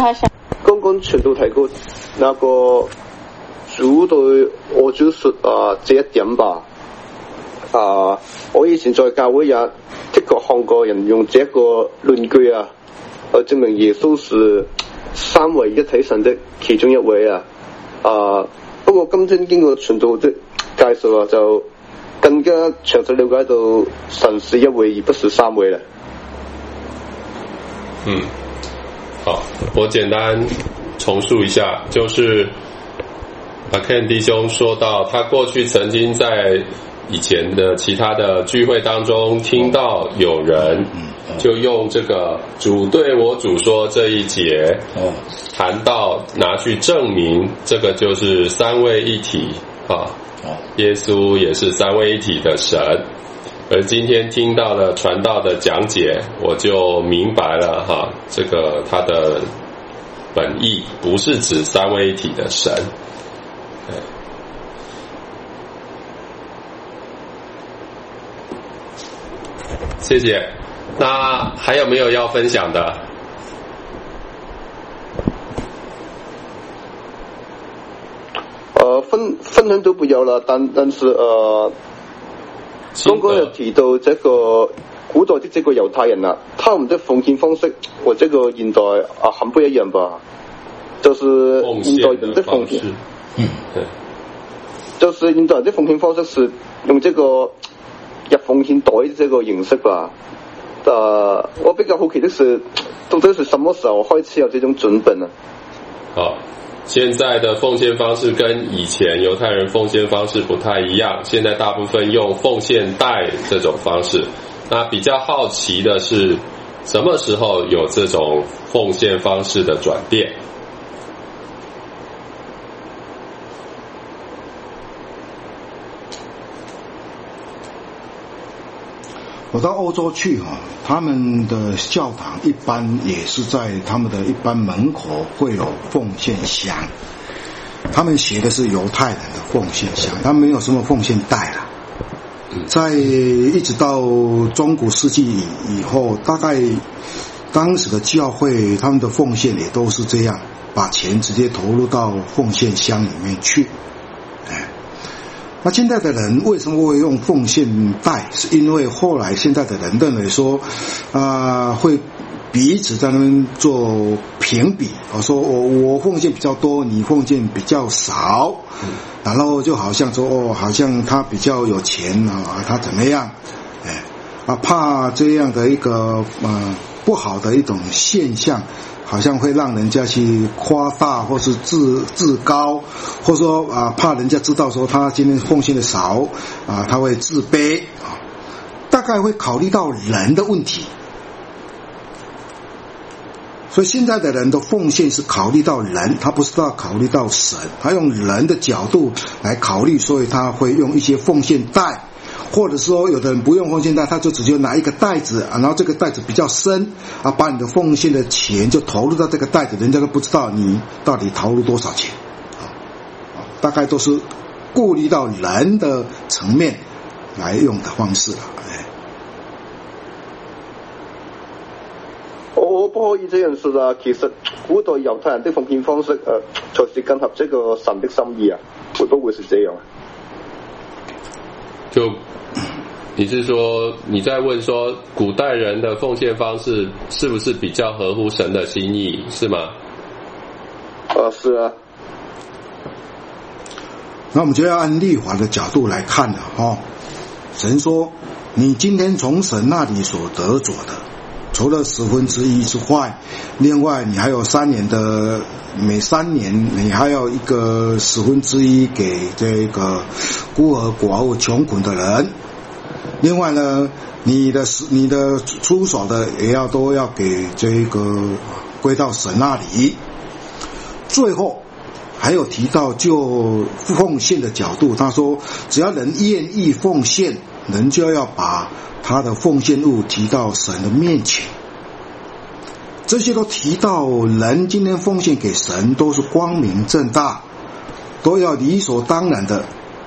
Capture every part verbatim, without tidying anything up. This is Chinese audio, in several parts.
剛剛傳道提過那個主對我主說啊，這一點吧。啊，我以前在教會也的確看過人用這個論據啊，嚟證明耶穌是三位一體神的其中一位啊。啊，不過今天經過傳道的介紹啊，就更加詳細了解到神是一位而不是三位了。 嗯，好，我簡單重述一下，就是阿 Ken 弟兄說到，他過去曾經在以前的其他的聚會當中聽到有人就用這個主對我主說這一節談到拿去證明這個就是三位一體啊，耶穌也是三位一體的神。而今天聽到了傳道的講解，我就明白了哈，這個他的本意不是指三位一體的神。謝謝。那還有沒有要分享的？ 呃，分分享都不要了，但但是呃，剛剛有提到這個古代的這個猶太人啊，他們的奉獻方式和這個現代啊很不一樣吧？就是現代人的奉獻，嗯，對，就是現代人的奉獻方式是用這個入奉獻袋這個形式吧。呃，我比較好奇的是，到底是什麼時候開始有這種準備呢？ 好，現在的奉獻方式跟以前猶太人奉獻方式不太一樣，現在大部分用奉獻袋這種方式。那比較好奇的是，什麼時候有這種奉獻方式的轉變？ 我到歐洲去哈，他們的教堂一般也是在他們的一般門口會有奉獻箱，他們寫的是猶太人的奉獻箱，他們沒有什麼奉獻袋啦。在一直到中古世紀以後，大概當時的教會他們的奉獻也都是這樣，把錢直接投入到奉獻箱裡面去。那現在的人為什麼會用奉獻袋？是因為後來現在的人認為說，啊、呃，會彼此在那邊做評比，我說我我奉獻比較多，你奉獻比較少，然後就好像說哦，好像他比較有錢啊，他怎麼樣？哎，啊，怕這樣的一個呃不好的一種現象。好像會讓人家去誇大，或是自自高，或者說啊，怕人家知道說他今天奉獻的少啊，他會自卑啊，大概會考慮到人的問題。所以現在的人的奉獻是考慮到人，他不是要考慮到神，他用人的角度來考慮，所以他會用一些奉獻袋。或者說有的人不用奉獻袋，他就直接拿一個袋子，然後這個袋子比較深啊，把你的奉獻的錢就投入到這個袋子，人家都不知道你到底投入多少錢啊，大概都是顧慮到人的層面來用的方式了。哎， 我不可以這樣說啊，其實古代猶太人的奉獻方式呃才是更合這個神的心意啊，會不會是這樣啊？ 就你是說你在問說古代人的奉獻方式是不是比較合乎神的心意，是嗎？ 呃，是啊。 那我們就要按律法的角度來看了哈。神說，你今天從神那裡所得着的，除了十分之一之外，另外你還有三年的，每三年你還要一個十分之一給這個孤兒寡婦窮困的人。另外呢，你的你的出手的也要都要給這個歸到神那裡。最後還有提到就奉獻的角度，他說只要人願意奉獻，人就要把他的奉獻物提到神的面前。這些都提到人今天奉獻給神都是光明正大，都要理所當然的，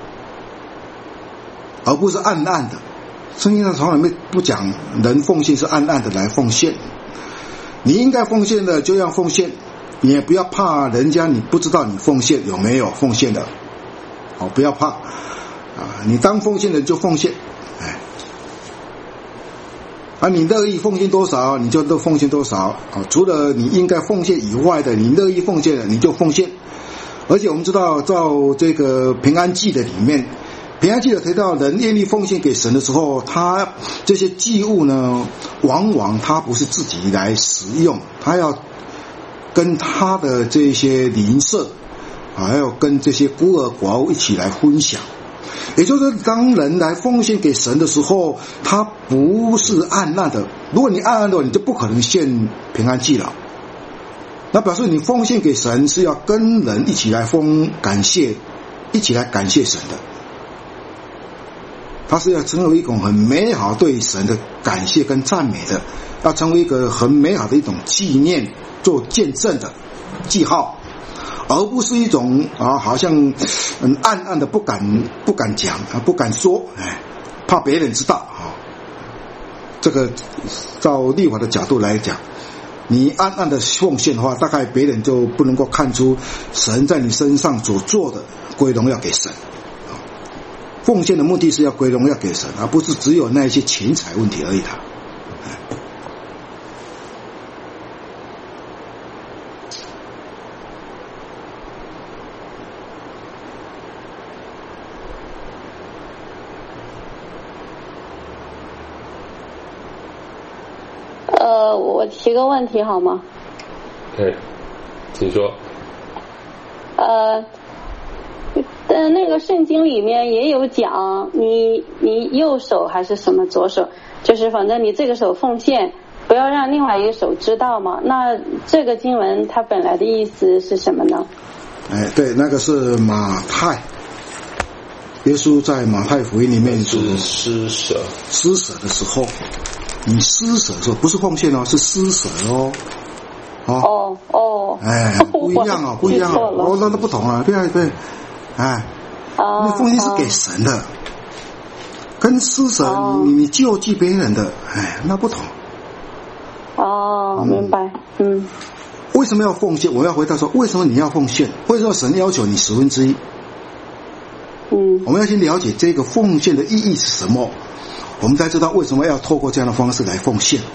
而不是暗暗的。聖經上從來沒不講人奉獻是暗暗的來奉獻，你應該奉獻的就要奉獻， 你也不要怕人家你不知道你奉献有没有奉献的，好，不要怕啊，你当奉献的就奉献，哎，啊，你乐意奉献多少你就都奉献多少啊，除了你应该奉献以外的，你乐意奉献的你就奉献。而且我们知道，在这个平安祭的里面，平安祭的提到人愿意奉献给神的时候，他这些祭物呢，往往他不是自己来食用，他要跟他的这些邻舍，还要跟这些孤儿寡妇一起来分享。也就是说，当人来奉献给神的时候，他不是暗暗的。如果你暗暗的，你就不可能献平安祭了。那表示你奉献给神是要跟人一起来奉感谢，一起来感谢神的。它是要成为一种很美好对神的感谢跟赞美的，要成为一个很美好的一种纪念，做见证的记号，而不是一种啊，好像很暗暗的不敢不敢讲啊，不敢说，哎，怕别人知道啊。这个照律法的角度来讲，你暗暗的奉献的话，大概别人就不能够看出神在你身上所做的，归荣耀给神。奉献的目的是要归荣耀给神，而不是只有那一些钱财问题而已的。 呃，我提个问题好吗？ 对，请说。 呃。但那个圣经里面也有讲，你你右手还是什么左手，就是反正你这个手奉献，不要让另外一个手知道嘛。那这个经文它本来的意思是什么呢？ 哎，对，那个是马太，耶稣在马太福音里面说施舍， 施舍的时候，你施舍的时候不是奉献哦，是施舍哦。 哦哦， 哎，不一样哦，不一样哦，哦，那那不同啊，对啊对。哎，那奉献是给神的，跟施舍你你救济别人的，哎，那不同。 哦，明白，嗯。 为什么要奉献？我要回答说，为什么你要奉献？为什么神要求你十分之一？ 嗯。 我们要先了解这个奉献的意义是什么，我们才知道为什么要透过这样的方式来奉献。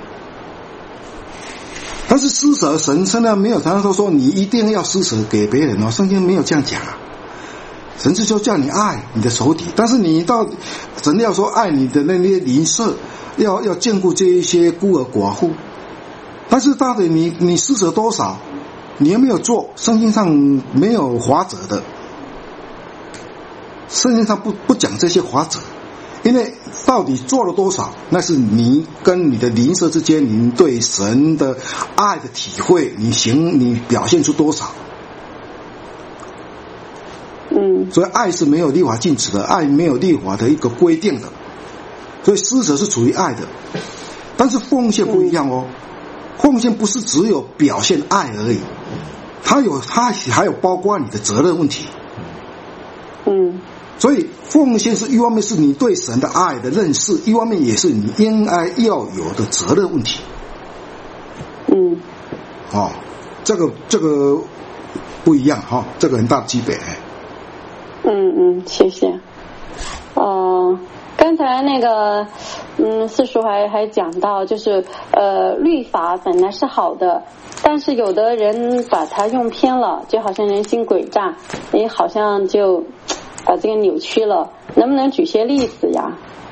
但是施舍，神现在没有常常都说你一定要施舍给别人哦，圣经没有这样讲啊。神是说叫你爱你的仇敌，但是你到神要说爱你的那些邻舍，要要眷顾这一些孤儿寡妇，但是到底你你施舍多少，你有没有做？圣经上没有法则的，圣经上不不讲这些法则，因为到底做了多少，那是你跟你的邻舍之间，你对神的爱的体会，你行你表现出多少。 嗯， 所以爱是没有律法禁止的，爱没有律法的一个规定的，所以施舍是属于爱的。但是奉献不一样哦，奉献不是只有表现爱而已，它有它还有包括你的责任问题。 嗯， 所以奉献是一方面是你对神的爱的认识，一方面也是你应该要有的责任问题。 嗯， 哦，这个这个不一样哈、哦，这个很大的区别。 嗯嗯，谢谢。呃，刚才那个，嗯，四叔还还讲到，就是呃，律法本来是好的，但是有的人把它用偏了，就好像人心诡诈，也好像就把这个扭曲了。能不能举些例子呀？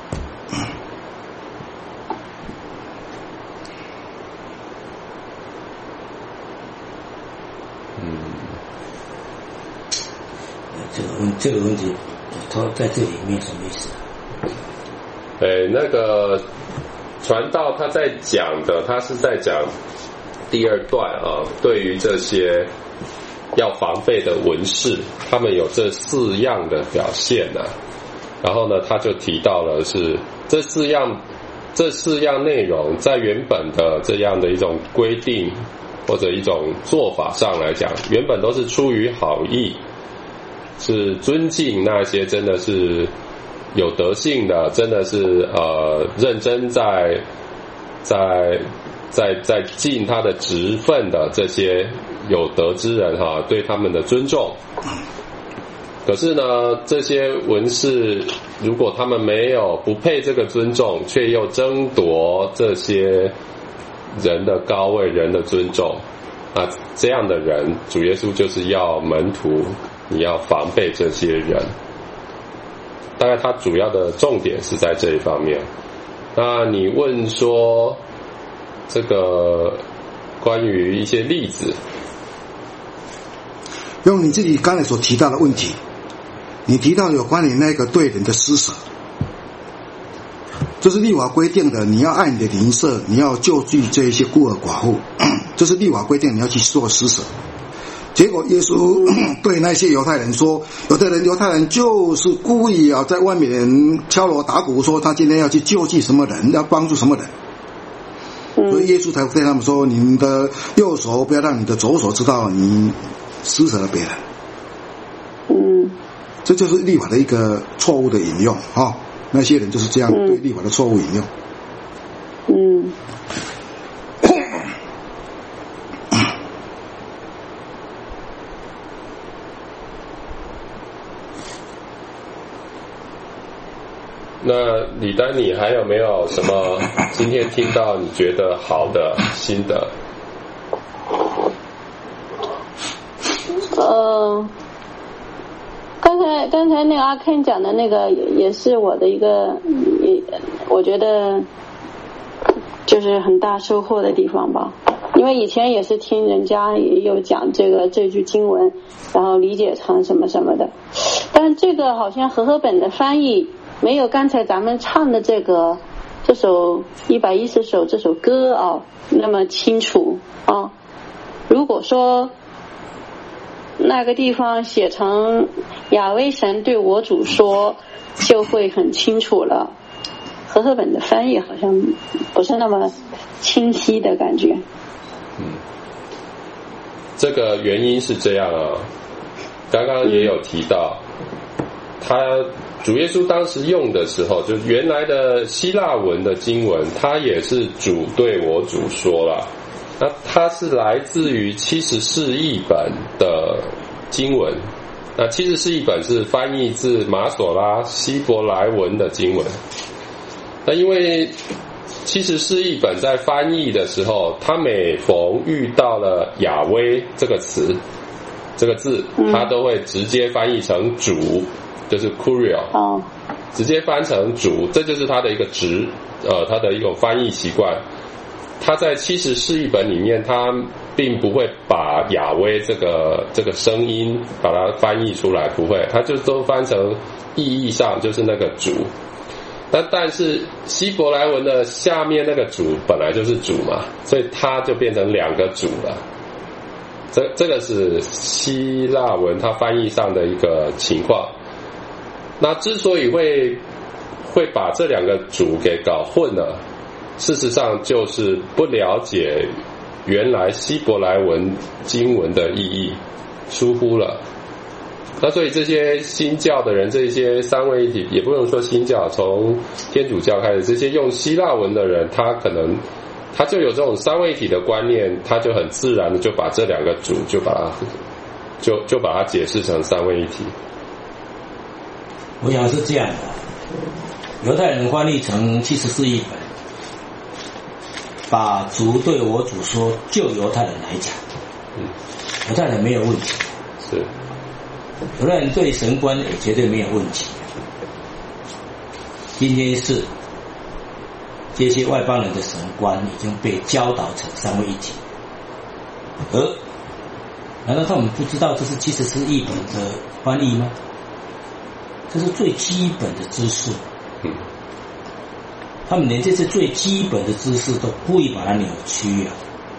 这个问这个问题，他在这里面什么意思？ 诶，那个传道他在讲的，他是在讲第二段啊，对于这些要防备的文士，他们有这四样的表现啊。然后呢，他就提到了是这四样，这四样内容在原本的这样的一种规定或者一种做法上来讲，原本都是出于好意。是尊敬那些真的是有德性的，真的是呃认真在在在在尽他的职分的这些有德之人哈，对他们的尊重。可是呢，这些文士如果他们没有不配这个尊重，却又争夺这些人的高位、人的尊重，啊，这样的人，主耶稣就是要门徒，你要防备这些人。大概他主要的重点是在这一方面。那你问说这个关于一些例子， 用你自己刚才所提到的问题，你提到有关于那个对人的施舍，这是律法规定的，你要爱你的邻舍，你要救济这一些孤儿寡妇，这是律法规定你要去做施舍。结果耶稣对那些犹太人说，有的人犹太人就是故意啊在外面敲锣打鼓，说他今天要去救济什么人，要帮助什么人，所以耶稣才对他们说，你们的右手不要让你的左手知道你施舍了别人。 嗯， 这就是律法的一个错误的引用啊、哦！那些人就是这样对律法的错误引用。 嗯。 那李丹，你还有没有什么今天听到你觉得好的心得？ 呃，刚才刚才那个阿 Ken 讲的那个也也是我的一个，也我觉得就是很大收获的地方吧。因为以前也是听人家也有讲这个这句经文，然后理解成什么什么的，但这个好像和合本的翻译没有刚才咱们唱的这个这首一百一十首这首歌啊那么清楚啊。如果说那个地方写成亚威神对我主说，就会很清楚了。和合本的翻译好像不是那么清晰的感觉。 嗯，这个原因是这样啊，刚刚也有提到，他主耶稣当时用的时候，就原来的希腊文的经文，他也是主对我主说了。那它是来自于七十四译本的经文，那七十四译本是翻译自马索拉希伯来文的经文。那因为七十四译本在翻译的时候，他每逢遇到了亚威这个词这个字，他都会直接翻译成主，就是 Kurios， 哦，直接翻成主，这就是他的一个直呃他的一种翻译习惯。他在七十四译本里面，他并不会把亚威这个这个声音把它翻译出来，不会，他就都翻成意义上就是那个主。那但是希伯来文的下面那个主本来就是主嘛，所以它就变成两个主了。这这个是希腊文它翻译上的一个情况。那之所以会会把这两个主给搞混了，事实上就是不了解原来希伯来文经文的意义，疏忽了。那所以这些新教的人，这些三位一体，也不用说新教，从天主教开始，这些用希腊文的人，他可能他就有这种三位一体的观念，他就很自然的就把这两个主就把它就就把它解释成三位一体。 我想是这样的，犹太人翻译成七十四译本，把主对我主说，就犹太人来讲，嗯，犹太人没有问题， 是。 犹太人对神观也绝对没有问题。今天是这些外邦人的神观已经被教导成三位一体，而难道他们不知道这是七十四译本的翻译吗？这是最基本的知识，嗯，他们连这些最基本的知识都故意把它扭曲啊！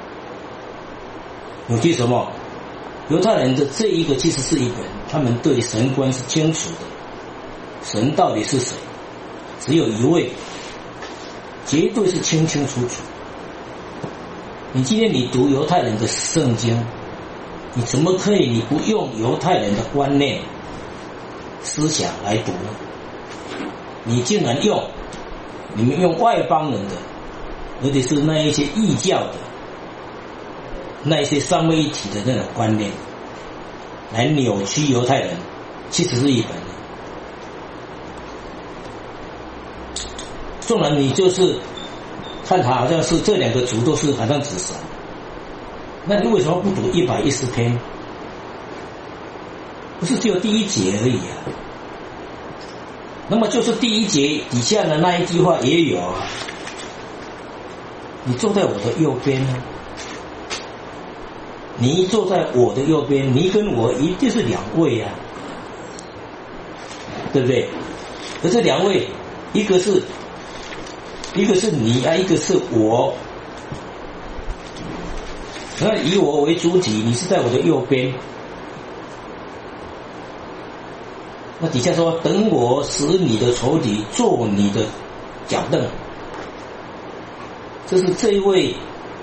扭曲什么？犹太人的这一个七十四译本，他们对神观是清楚的，神到底是谁？只有一位，绝对是清清楚楚。你今天你读犹太人的圣经，你怎么可以你不用犹太人的观念思想来读呢？你竟然用你们用外邦人的，而且是那一些异教的那一些三位一体的那种观念，来扭曲犹太人，其实是一本的。纵然你就是看他好像是这两个族都是好像指神，那你为什么不读一百一十篇？不是只有第一节而已啊。那么就是第一节底下的那一句话也有啊，你坐在我的右边呢，你坐在我的右边，你跟我一定是两位啊，对不对？而这两位，一个是一个是你啊，一个是我。那以我为主体，你是在我的右边。那底下说，等我使你的仇敌做你的脚凳。这是这一位，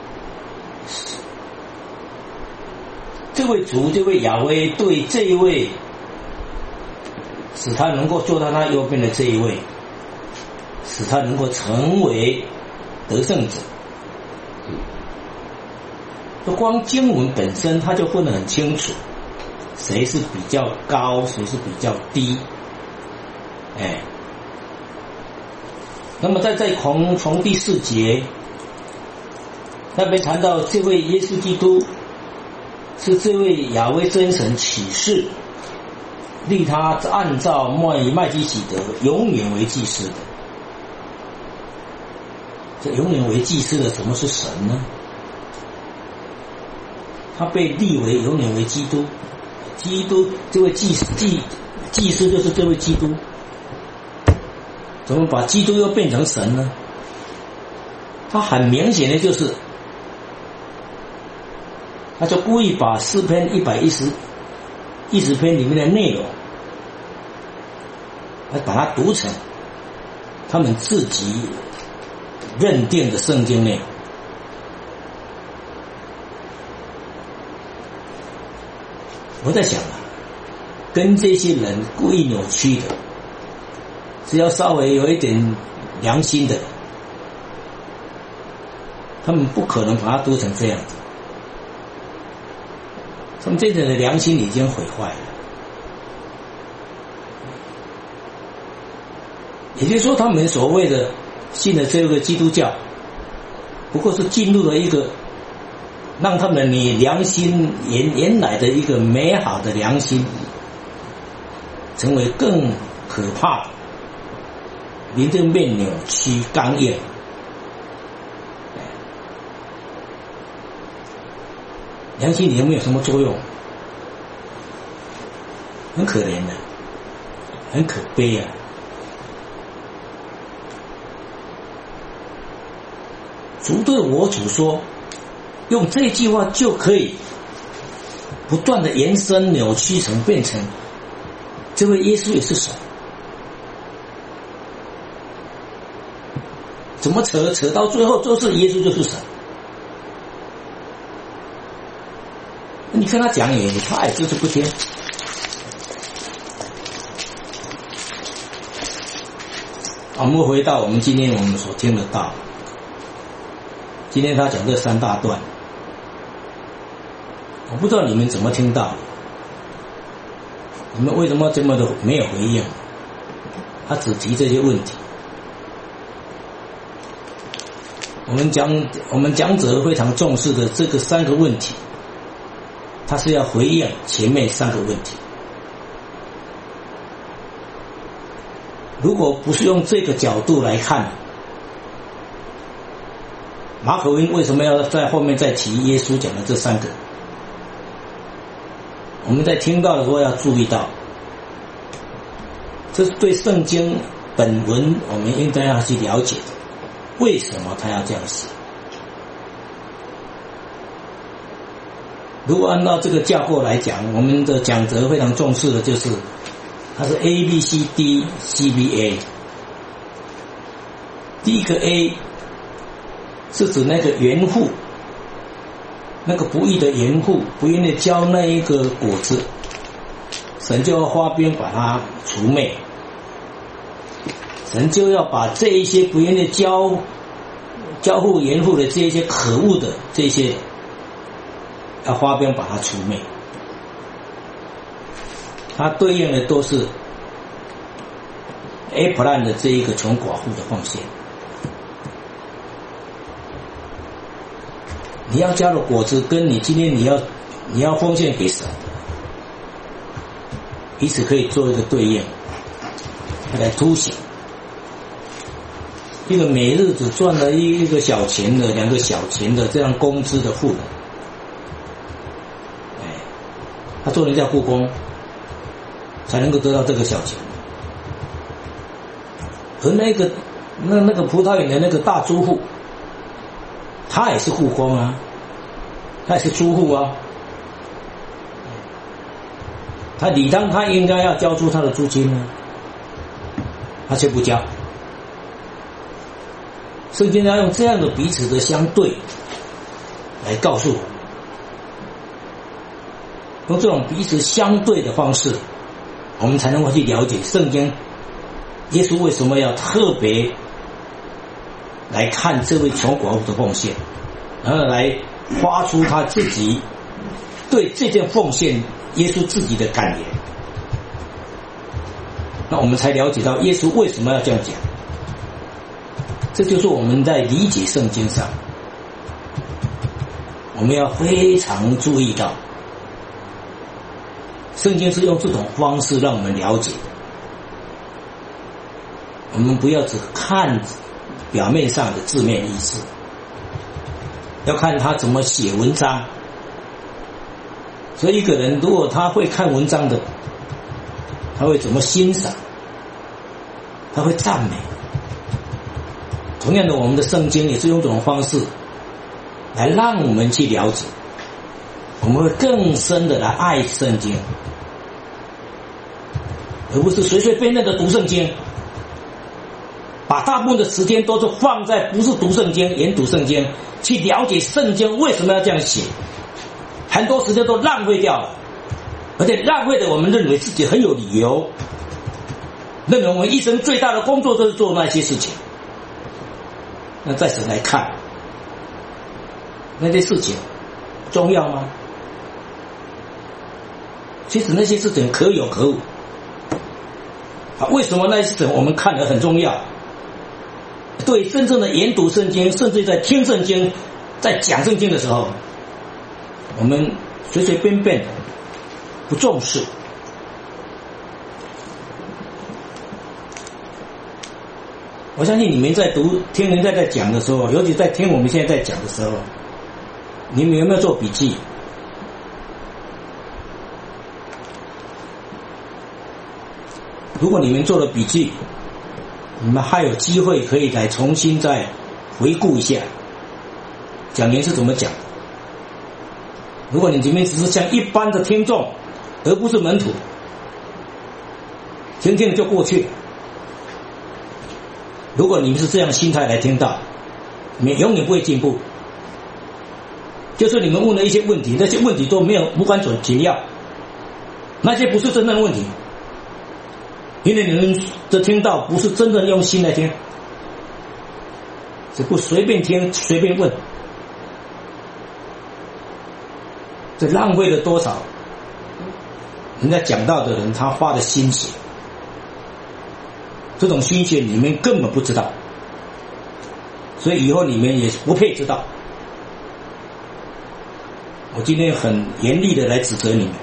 这位主，这位亚威对这一位，使他能够坐在他右边的这一位，使他能够成为得胜者。就光经文本身，他就分得很清楚。谁是比较高，谁是比较低，哎，那么在在从从第四节那边谈到这位耶稣基督是这位亚威真神启示，立他按照麦麦基洗德永远为祭司的。这永远为祭司的，什么是神呢？他被立为永远为基督。基督这位祭祭祭司就是这位基督，怎么把基督又变成神呢？他很明显的就是，他就故意把诗篇一百一十一十篇里面的内容，来把它读成他们自己认定的圣经内容。我在想啊，跟这些人故意扭曲的，只要稍微有一点良心的，他们不可能把它读成这样子。他们这种的良心已经毁坏了。也就是说，他们所谓的信的这个基督教，不过是进入了一个让他们你良心原原来的一个美好的良心，成为更可怕的，临阵变扭曲刚硬。良心有没有什么作用？很可怜的，很可悲啊！主对我主说，用这句话就可以不断的延伸扭曲成变成这位耶稣也是神，怎么扯扯到最后就是耶稣就是神？你跟他讲也他也就是不听。我们回到我们今天我们所听得到，今天他讲这三大段，我不知道你们怎么听到，你们为什么这么的没有回应？他只提这些问题。我们讲我们讲者非常重视的这个三个问题，他是要回应前面三个问题。如果不是用这个角度来看，马可福音为什么要在后面再提耶稣讲的这三个？我们在听到的时候要注意到，这是对圣经本文我们应该要去了解的，为什么他要这样写？如果按照这个架构来讲，我们的讲者非常重视的就是它是 A B C D C B A。 第一个 A 是指那个园户，那个不义的园户不愿意交那一个果子，神就要发兵把它除灭，神就要把这一些不愿意交交付园户的这一些可恶的这些要发兵把它除灭。它对应的都是 A plan 的这一个穷寡妇的奉献。你要加入果子，跟你今天你要你要奉献给神，彼此可以做一个对应，来凸显一个每日只赚了一个小钱的、两个小钱的这样工资的富人，哎，他做人家雇工，才能够得到这个小钱。而那个那那个葡萄园的那个大租户，他也是雇工啊，他也是租户啊，他理当他应该要交出他的租金啊，他却不交。圣经要用这样的彼此的相对来告诉我们，用这种彼此相对的方式，我们才能够去了解圣经耶稣为什么要特别来看这位穷寡妇的奉献，然后来发出他自己对这件奉献耶稣自己的感言。那我们才了解到耶稣为什么要这样讲。这就是我们在理解圣经上，我们要非常注意到，圣经是用这种方式让我们了解的。我们不要只看表面上的字面意思，要看他怎么写文章。所以一个人如果他会看文章的，他会怎么欣赏，他会赞美。同样的，我们的圣经也是用这种方式来让我们去了解，我们会更深的来爱圣经，而不是随随便便的读圣经，把大部分的时间都是放在不是读圣经、研读圣经，去了解圣经为什么要这样写，很多时间都浪费掉了，而且浪费的我们认为自己很有理由，认为我们一生最大的工作就是做那些事情。那在神来看，那些事情重要吗？其实那些事情可有可无啊。为什么那些事情我们看得很重要？对真正的研读圣经，甚至在听圣经、在讲圣经的时候，我们随随便便的不重视。我相信你们在读听人家在讲的时候，尤其在听我们现在在讲的时候，你们有没有做笔记？如果你们做了笔记，你们还有机会可以来重新再回顾一下讲员是怎么讲的。如果你们只是像一般的听众，而不是门徒，听听就过去。如果你们是这样心态来听到，你们永远不会进步。就是你们问了一些问题，那些问题都没有无关紧要，那些不是真正的问题，因为你们的听到不是真正用心来听，只不随便听随便问，这浪费了多少人家讲到的人他花的心血，这种心血你们根本不知道，所以以后你们也不配知道。我今天很严厉的来指责你们，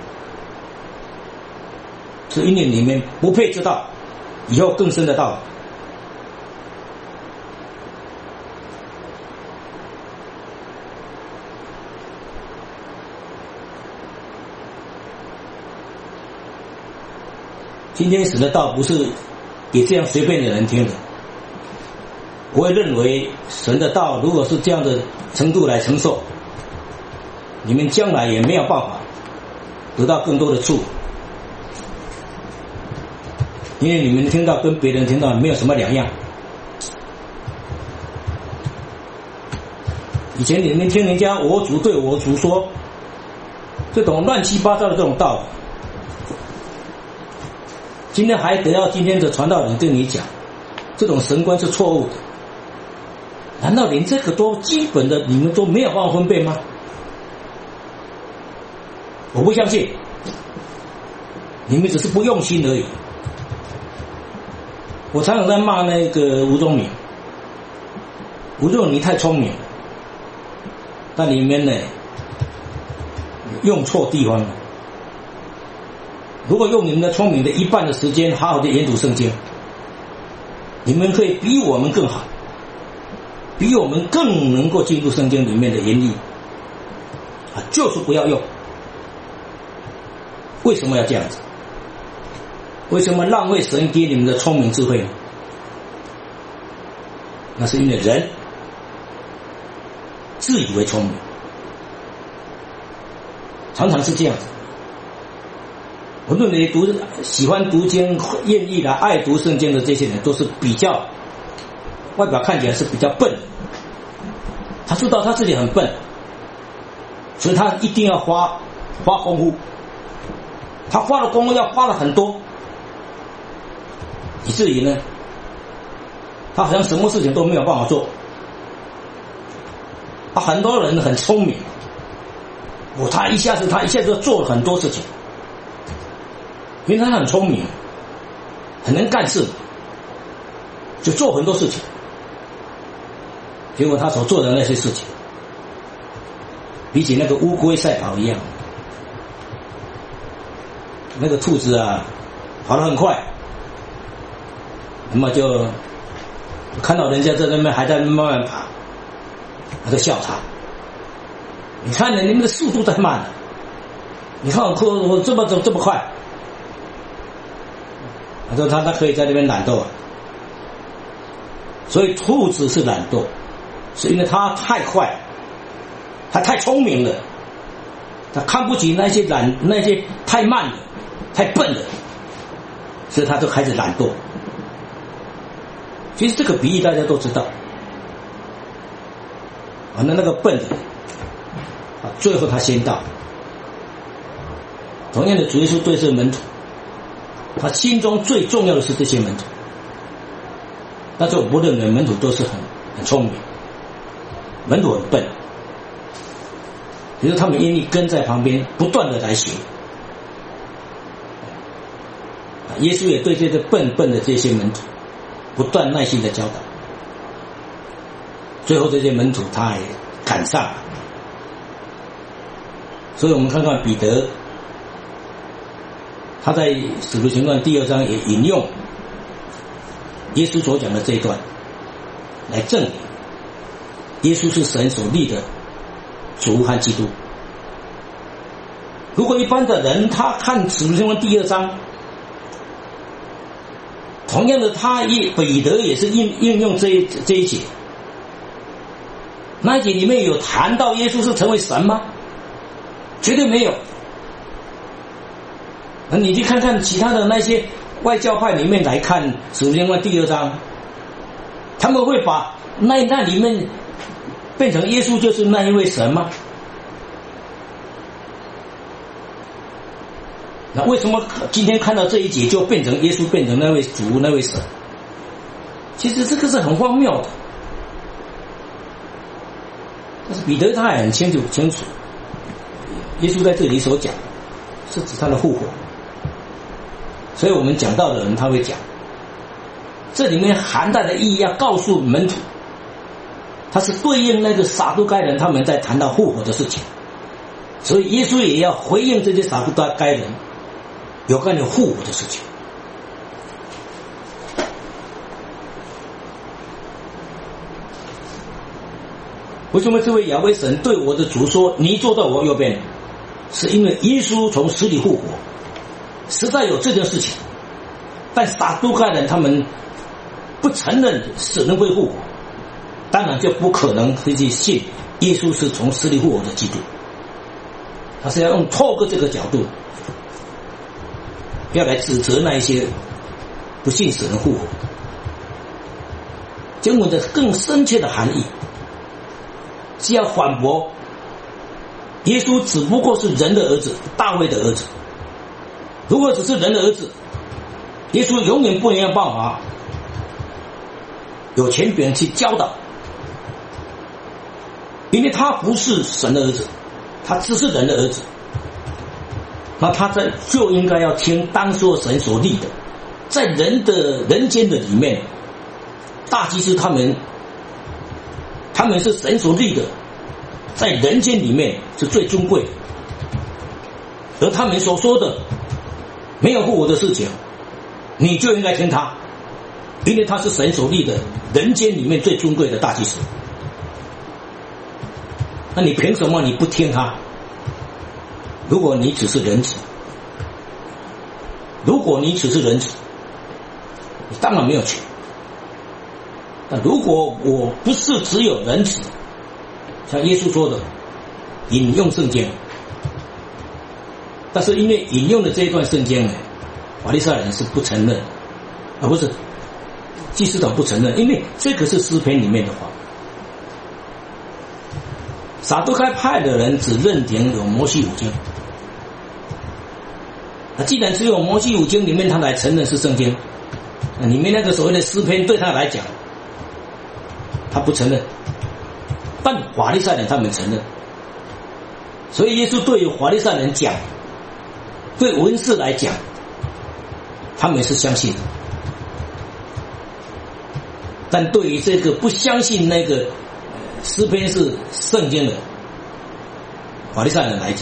是因为你们不配知道以后更深的道理。今天神的道不是给这样随便的人听的，我会认为神的道如果是这样的程度来承受，你们将来也没有办法得到更多的处，因为你们听到跟别人听到没有什么两样。以前你们听人家我主对我主说这种乱七八糟的这种道理，今天还得要今天的传道人对你讲这种神观是错误的，难道连这个都基本的你们都没有办法分辨吗？ 我不相信，你们只是不用心而已。我常常在骂那个吴宗明，吴宗明你太聪明了，但里面呢用错地方了。如果用你们的聪明的一半的时间好好的研读圣经，你们可以比我们更好，比我们更能够进入圣经里面的原意啊，就是不要用。为什么要这样子？为什么浪费神给你们的聪明智慧呢？那是因为人自以为聪明，常常是这样子。我认为读喜欢读经、愿意来爱读圣经的这些人，都是比较外表看起来是比较笨的。他知道他自己很笨，所以他一定要花花功夫，他花的功夫要花了很多，以至于呢，他好像什么事情都没有办法做。他很多人很聪明，哦，他一下子他一下子做了很多事情。因为他很聪明，很能干事，就做很多事情。结果他所做的那些事情，比起那个乌龟赛跑一样，那个兔子啊跑得很快，那么就看到人家在那边还在慢慢跑，他就笑他。你看呢，你们的速度太慢了，你看我我这么走这么快。他说他他可以在那边懒惰，所以兔子是懒惰，是因为他太快，他太聪明了，他看不起那些懒那些太慢的、太笨的，所以他就开始懒惰。其实这个比喻大家都知道，啊，那那个笨的，啊，最后他先到。同样的，主耶稣对这门徒。他心中最重要的是这些门徒，但是我不认为门徒都是很很聪明，门徒很笨，比如他们愿意跟在旁边不断的来学。耶稣也对这些笨笨的这些门徒不断耐心的教导，最后这些门徒他也赶上了。所以我们看看彼得，他在使徒行传第二章也引用耶稣所讲的这一段来证明耶稣是神所立的主和基督。如果一般的人他看使徒行传第二章，同样的他也彼得也是应应用这一这一节，那一节里面有谈到耶稣是成为神吗？绝对没有。那你去看看其他的那些外教派里面来看使徒行传第二章，他们会把那那里面变成耶稣就是那一位神吗？那为什么今天看到这一节就变成耶稣变成那位主那位神？其实这个是很荒谬的。但是彼得他也很清楚清楚，耶稣在这里所讲是指他的复活。所以我们讲道的人他会讲，这里面含带的意义要告诉门徒，他是对应那个撒都该人他们在谈到复活的事情，所以耶稣也要回应这些撒都该人有关于复活的事情。为什么这位亚威神对我的主说你坐在我右边？是因为耶稣从死里复活，实在有这件事情，但撒都该人他们不承认死人会复活，当然就不可能会去信耶稣是从死里复活的基督。他是要用透过这个角度要来指责那一些不信死人复活。经文的更深切的含义是要反驳耶稣只不过是人的儿子，大卫的儿子。如果只是人的儿子，耶稣永远不能有办法有权柄去教导，因为他不是神的儿子，他只是人的儿子。 那他在就应该要听当说神所立的，在人的人间的里面，大祭司他们他们是神所立的，在人间里面是最尊贵的，而他们所说的没有复活的事情，你就应该听他，因为他是神所立的人间里面最尊贵的大祭司。那你凭什么你不听他？如果你只是人子，如果你只是人子，你当然没有权。但如果我不是只有人子，像耶稣说的引用圣经，但是因为引用的这一段圣经呢，法利赛人是不承认，啊不是祭司长不承认，因为这个是诗篇里面的话。撒都该派的人只认定有摩西五经，那既然只有摩西五经里面他来承认是圣经，那里面那个所谓的诗篇对他来讲他不承认，但法利赛人他们承认，所以耶稣对于法利赛人讲，对文士来讲，他们是相信的，但对于这个不相信那个诗篇是圣经的法利赛人来讲，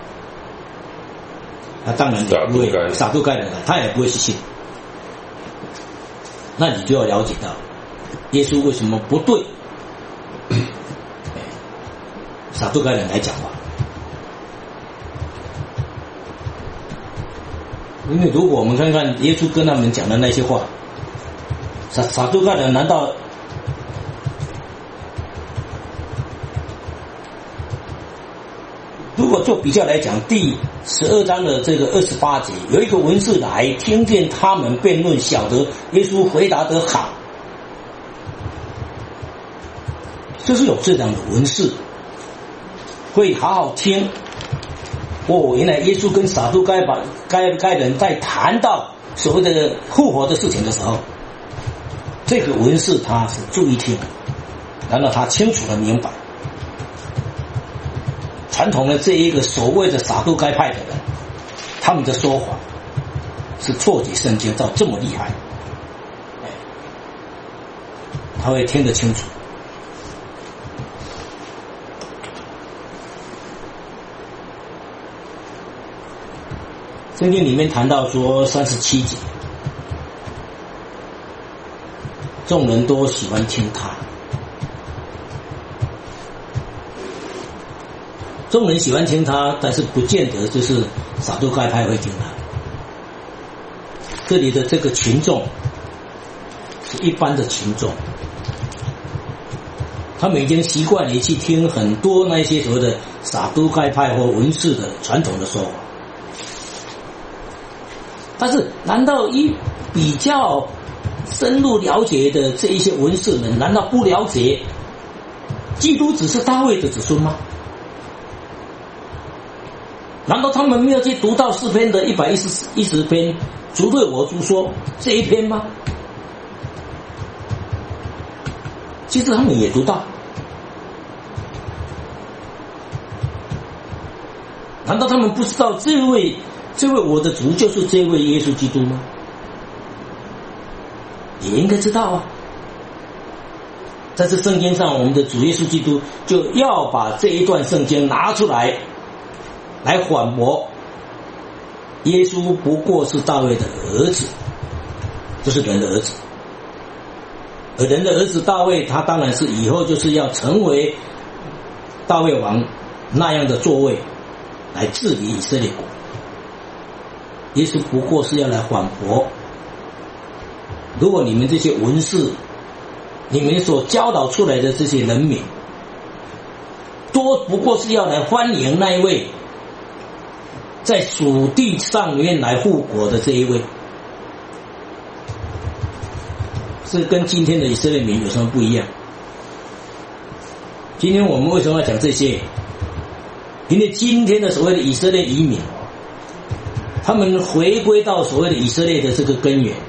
他当然也不会撒都该人了，他也不会去信。那你就要了解到耶稣为什么不对撒都该人来讲话，因为如果我们看看耶稣跟他们讲的那些话，撒撒都该人难道如果做比较来讲，第十二章的这个二十八节，有一个文士来，听见他们辩论，晓得耶稣回答得好，就是有这样的文士会好好听。哦，原来耶稣跟撒都该把该该人在谈到所谓的复活的事情的时候，这个文士他是注意听，然后他清楚的明白。传统的这一个所谓的撒都该派的人，他们的说法是错解圣经到这么厉害，他会听得清楚。圣经里面谈到说三十七节，众人都喜欢听他。众人喜欢听他，但是不见得就是撒都该派会听他。这里的这个群众是一般的群众，他们已经习惯于去听很多那些所谓的撒都该派或文士的传统的说法。但是难道一比较深入了解的这一些文士们，难道不了解基督只是大卫的子孙吗？难道他们没有去读到诗篇的一百一十一十篇主对我主说这一篇吗？其实他们也读到。难道他们不知道这位这位我的主就是这位耶稣基督吗？也应该知道啊。在这圣经上，我们的主耶稣基督就要把这一段圣经拿出来来反驳耶稣不过是大卫的儿子，就是人的儿子，而人的儿子大卫，他当然是以后就是要成为大卫王那样的座位来治理以色列国。耶稣不过是要来反驳，如果你们这些文士，你们所教导出来的这些人民，多不过是要来欢迎那一位在属地上面来复国的这一位，这跟今天的以色列民有什么不一样？今天我们为什么要讲这些？因为今天的所谓的以色列移民，他们回归到所谓的以色列的这个根源，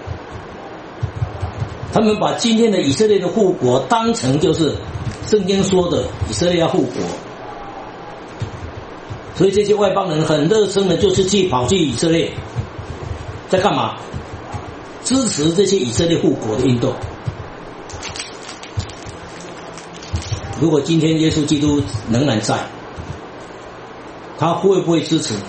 他们把今天的以色列的复国当成就是圣经说的以色列要复国， 所以这些外邦人很热衷的，就是去跑去以色列，在干嘛？支持这些以色列复国的运动。如果今天耶稣基督仍然在，他会不会支持？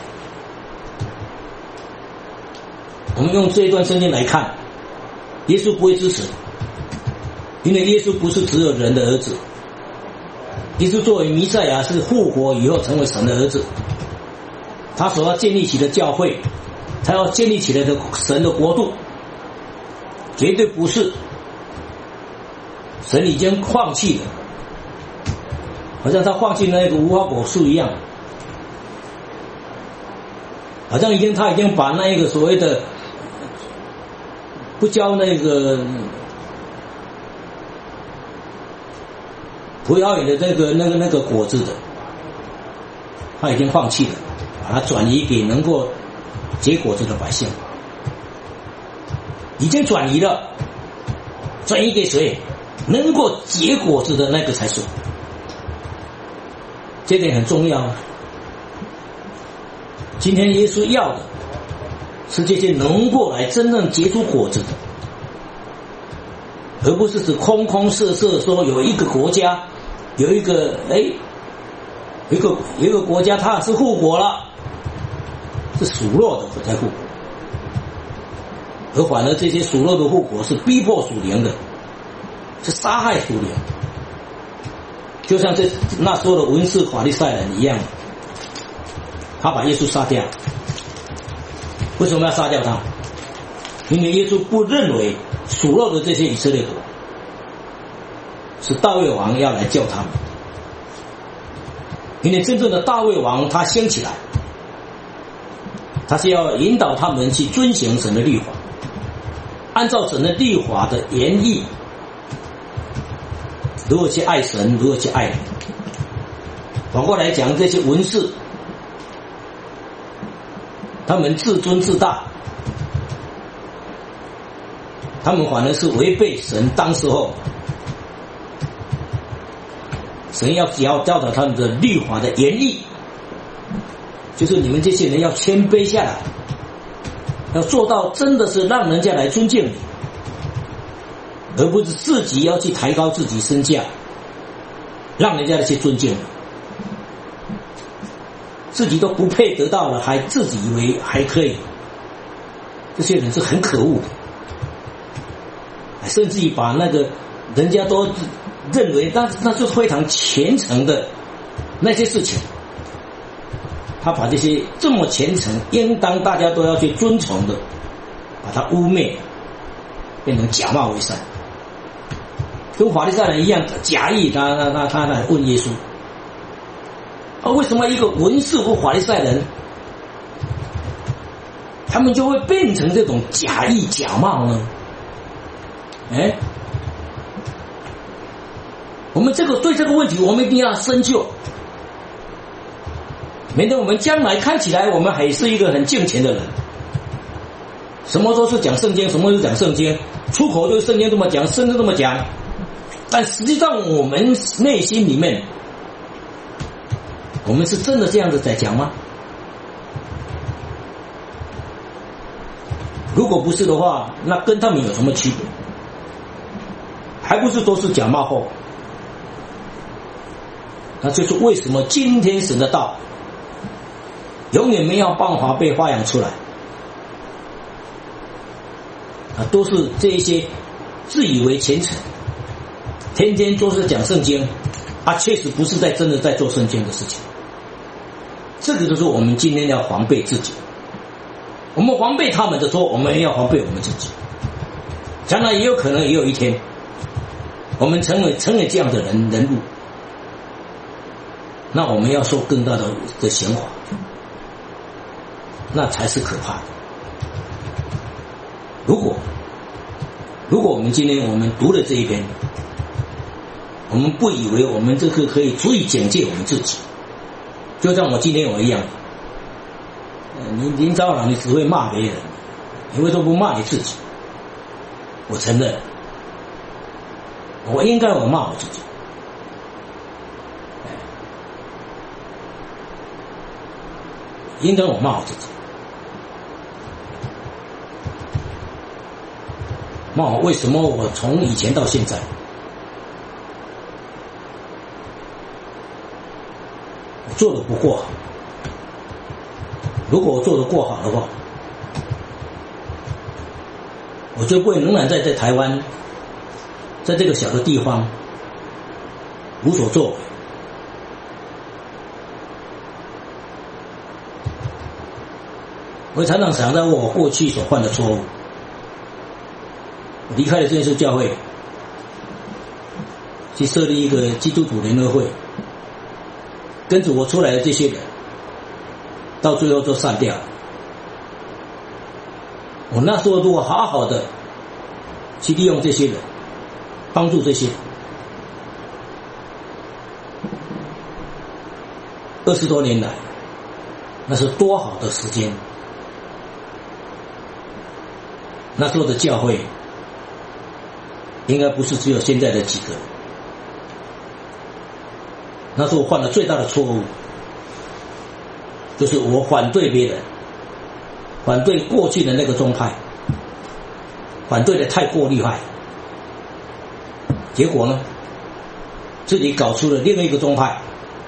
我们用这一段圣经来看，耶稣不会支持，因为耶稣不是只有人的儿子，耶稣作为弥赛亚是复活以后成为神的儿子，他所要建立起的教会，他要建立起来的神的国度，绝对不是神已经放弃了，好像他放弃那个无花果树一样，好像已经他已经把那一个所谓的不交那个葡萄园的那个那个那个果子的，他已经放弃了，把它转移给能够结果子的百姓，已经转移了，转移给谁？能够结果子的那个才是，这点很重要。今天耶稣要的是这些能够来真正结出果子的，而不是只空空塞塞说有一个国家有一个哎，有一个有一个国家它是复国了，是属肉的才复国，而反而这些属肉的复国是逼迫属灵的，是杀害属灵，就像这那时候的文士法利赛人一样，他把耶稣杀掉。为什么要杀掉他？因为耶稣不认为属肉的这些以色列国是大卫王要来救他们，因为真正的大卫王他兴起来，他是要引导他们去遵行神的律法，按照神的律法的原意，如何去爱神，如何去爱人。反过来讲，这些文士他们自尊自大，他们反而是违背神当时候神要要教导他们的律法的原意，就是你们这些人要谦卑下来，要做到真的是让人家来尊敬你，而不是自己要去抬高自己身价，让人家来去尊敬你，自己都不配得到了，还自己以为还可以，这些人是很可恶的，甚至于把那个人家都认为那那就是非常虔诚的那些事情，他把这些这么虔诚应当大家都要去尊崇的，把它污蔑，变成假冒为善，跟法利赛人一样，假意他他他他来问耶稣，啊，为什么一个文士和法利赛人，他们就会变成这种假意假冒呢？哎，我们这个对这个问题，我们一定要深究，免得我们将来看起来我们还是一个很敬虔的人，什么都是讲圣经，什么都是讲圣经，出口就是圣经这么讲，圣经这么讲，但实际上我们内心里面，我们是真的这样子在讲吗？如果不是的话，那跟他们有什么区别？还不是都是假冒后？那就是为什么今天神的道永远没有办法被发扬出来啊，都是这一些自以为虔诚，天天都是讲圣经啊，确实不是在真的在做圣经的事情。这个就是我们今天要防备自己，我们防备他们的时候，我们也要防备我们自己。将来也有可能也有一天，我们成为成为这样的人人物，那我们要受更大的的刑罚，那才是可怕的。如果如果我们今天我们读了这一篇，我们不以为我们这个可以足以警戒我们自己，就像我今天我一样，你林昭朗你只会骂别人，你为什么不骂你自己？我承认，我应该我骂我自己。 应该我骂我自己，骂我为什么我从以前到现在，我做的不够好。如果我做的过好的话，我就不会仍然在在台湾，在这个小的地方无所作为。我常常想到我过去所犯的错误。我离开了真耶稣教会，去设立一个基督徒联合会，跟着我出来的这些人，到最后都散掉了。我那时候如果好好的去利用这些人，帮助这些人，二十多年来，那是多好的时间。那时候的教会应该不是只有现在的几个。那时候我犯了最大的错误，就是我反对别人，反对过去的那个宗派，反对的太过厉害，结果呢，自己搞出了另外一个宗派，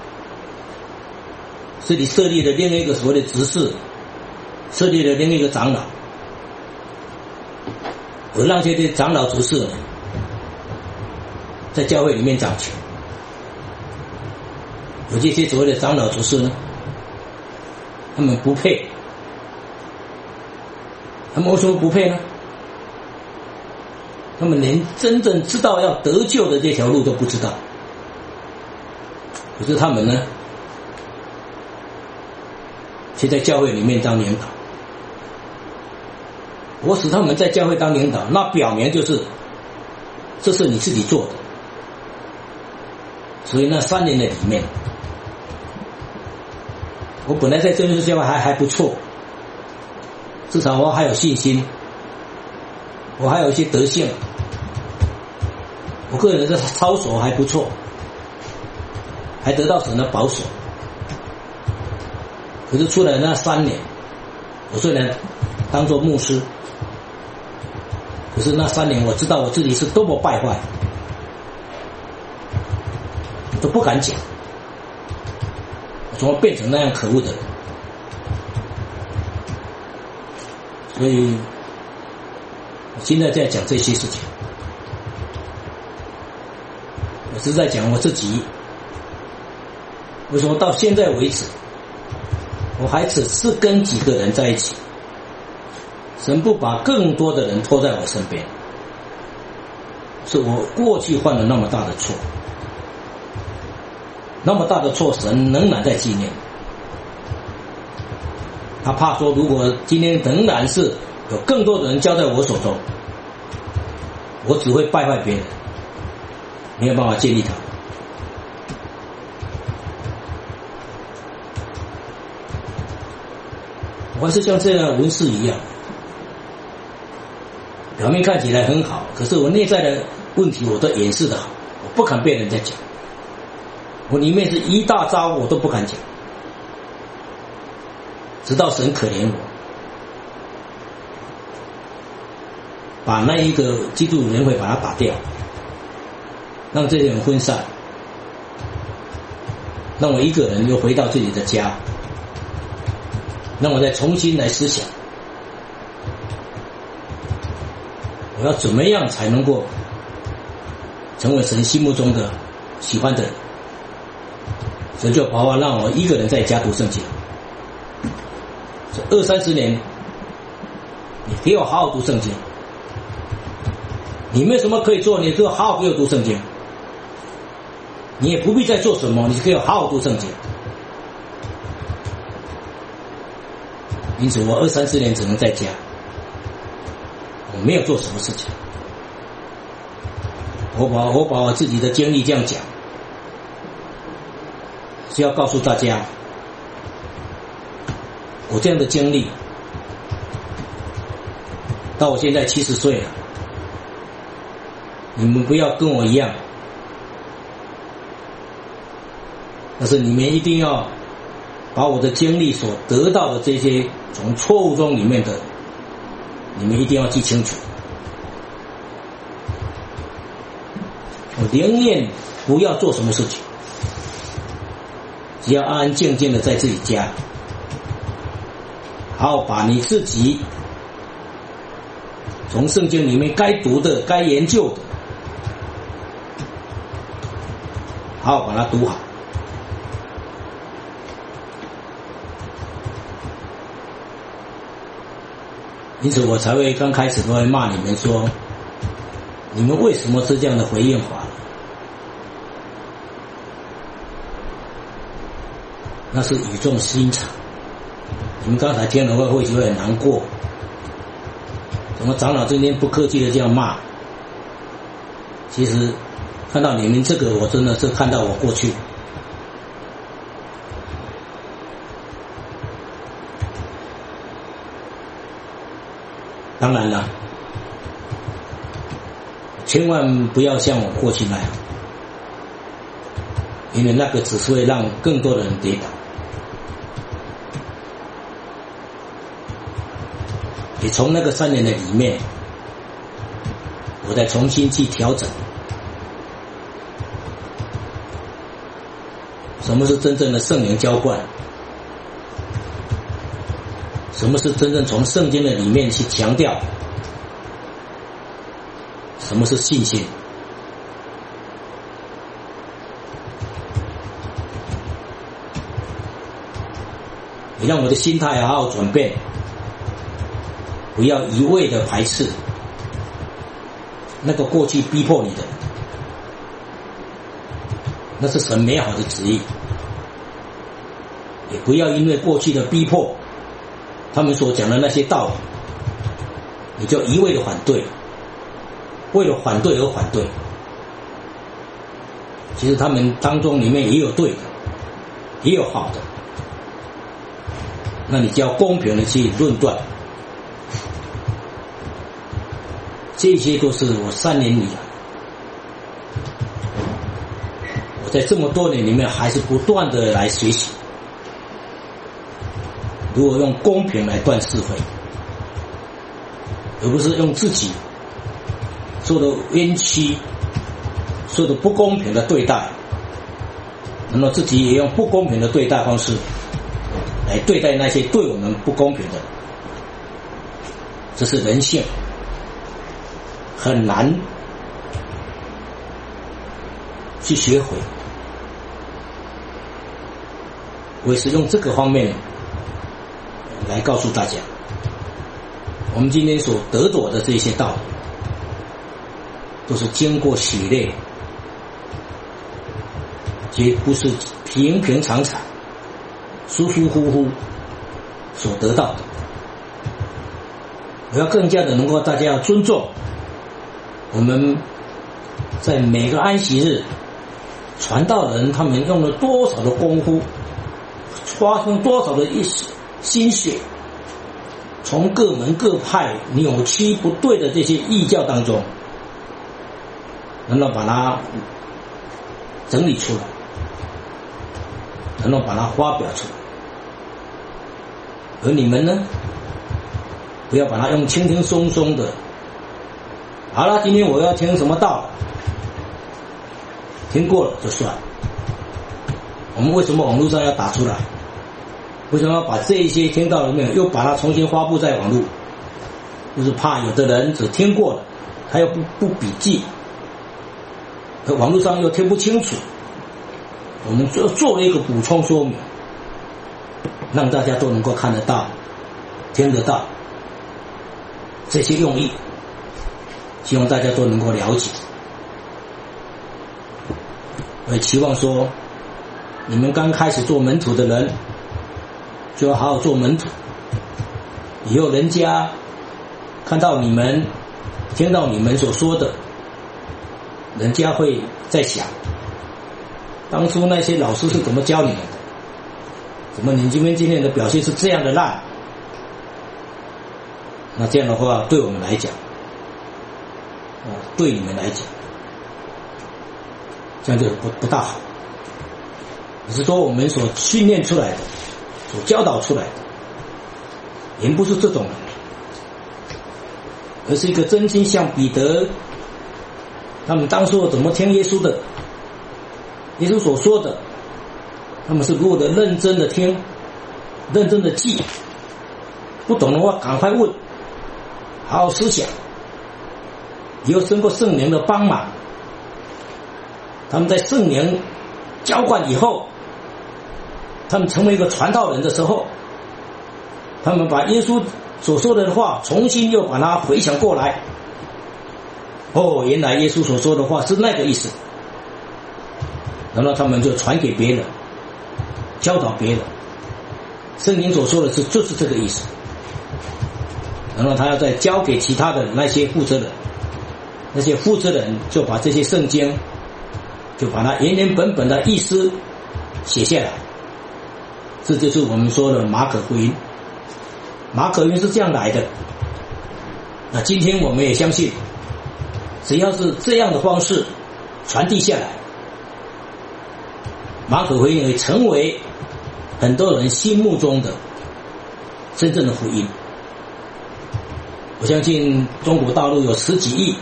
自己设立了另外一个所谓的执事，设立了另外一个长老，而让这些长老执事呢，在教会里面掌权。有这些所谓的长老执事呢，他们不配。他们为什么不配呢？他们连真正知道要得救的这条路都不知道。可是他们呢，却在教会里面当领导。我使他们在教会当领导，那表明就是这是你自己做的。所以那三年的里面，我本来在真耶稣教会还还不错，至少我还有信心，我还有一些德性，我个人的操守还不错，还得到神的保守。可是出来那三年，我虽然当作牧师，可是那三年我知道我自己是多么败坏，我都不敢讲，我怎么变成那样可恶的人？所以我现在在讲这些事情，我是在讲我自己为什么到现在为止我还只是跟几个人在一起，神不把更多的人拖在我身边，是我过去犯了那么大的错，那么大的错神仍然在纪念。他怕说如果今天仍然是有更多的人交在我手中，我只会败坏别人，没有办法建立他。我还是像这样的文士一样，表面看起来很好，可是我内在的问题我都掩饰得好，我不敢被人家讲，我里面是一大招我都不敢讲，直到神可怜我，把那一个基督人会把它打掉，让这些人分散，让我一个人又回到自己的家，让我再重新来思想，我要怎么样才能够成为神心目中的喜欢的人。神就把我让我一个人在家读圣经，这二三十年你给我好好读圣经，你没有什么可以做，你就好好给我读圣经，你也不必再做什么，你就给我好好读圣经。因此我二三十年只能在家，我没有做什么事情。我把我把我自己的经历这样讲，是要告诉大家，我这样的经历到我现在七十岁了，你们不要跟我一样，但是你们一定要把我的经历所得到的这些从错误中里面的，你们一定要记清楚。我宁愿不要做什么事情，只要安安静静的在自己家，好好把你自己从圣经里面该读的、该研究的，好好把它读好。因此我才会刚开始都会骂你们说，你们为什么是这样的回应法？那是语重心长。你们刚才听了会会觉得很难过，怎么长老今天不客气的这样骂？其实看到你们这个，我真的是看到我过去。当然了，千万不要像我过去那样，因为那个只是会让更多的人跌倒。也从那个三年的里面，我再重新去调整，什么是真正的圣灵浇灌，什么是真正从圣经的里面去强调，什么是信心。也让我的心态好好转变，不要一味的排斥那个过去逼迫你的，那是神美好的旨意。也不要因为过去的逼迫，他们所讲的那些道理，你就一味的反对，为了反对而反对。其实他们当中里面也有对的，也有好的，那你就要公平的去论断。这些都是我三年以来，我在这么多年里面还是不断的来学习，如何用公平来断是非，而不是用自己受的冤屈、受的不公平的对待，那么自己也用不公平的对待方式来对待那些对我们不公平的，这是人性，很难去学会。我也是用这个方面来告诉大家，我们今天所得着的这些道理，都是经过洗练，绝不是平平常常、舒舒服服所得到的。我要更加的能够大家要尊重我们在每个安息日，传道人他们用了多少的功夫，花生多少的一心血，从各门各派扭曲不对的这些异教当中，能够把它整理出来，能够把它发表出来。而你们呢，不要把它用轻轻松松的，好了，今天我要听什么道，听过了就算。我们为什么网络上要打出来？为什么要把这一些听到了没有又把它重新发布在网络？就是怕有的人只听过了，他又不不笔记，而网络上又听不清楚，我们做做了一个补充说明，让大家都能够看得到、听得到这些用意，希望大家都能够了解。我也期望说，你们刚开始做门徒的人，就要好好做门徒。以后人家看到你们，听到你们所说的，人家会在想，当初那些老师是怎么教你们的？怎么你今天今天的表现是这样的烂？那这样的话，对我们来讲，啊，对你们来讲，这样就不不大好。只是说我们所训练出来的， 所教导出来的，也不是这种人，而是一个真心像彼得他们当初怎么听耶稣的，耶稣所说的，他们是如果的认真的听，认真的记，不懂的话赶快问，好好思想，以后经过圣灵的帮忙，他们在圣灵浇灌以后，他们成为一个传道人的时候，他们把耶稣所说的话重新又把它回想过来，哦，原来耶稣所说的话是那个意思，然后他们就传给别人，教导别人，圣灵所说的是就是这个意思，然后他要再交给其他的那些负责人，那些负责人就把这些圣经就把它原原本本的意思写下来，这就是我们说的马可福音。马可福音是这样来的，那今天我们也相信，只要是这样的方式传递下来，马可福音会成为很多人心目中的真正的福音。我相信中国大陆有十几亿，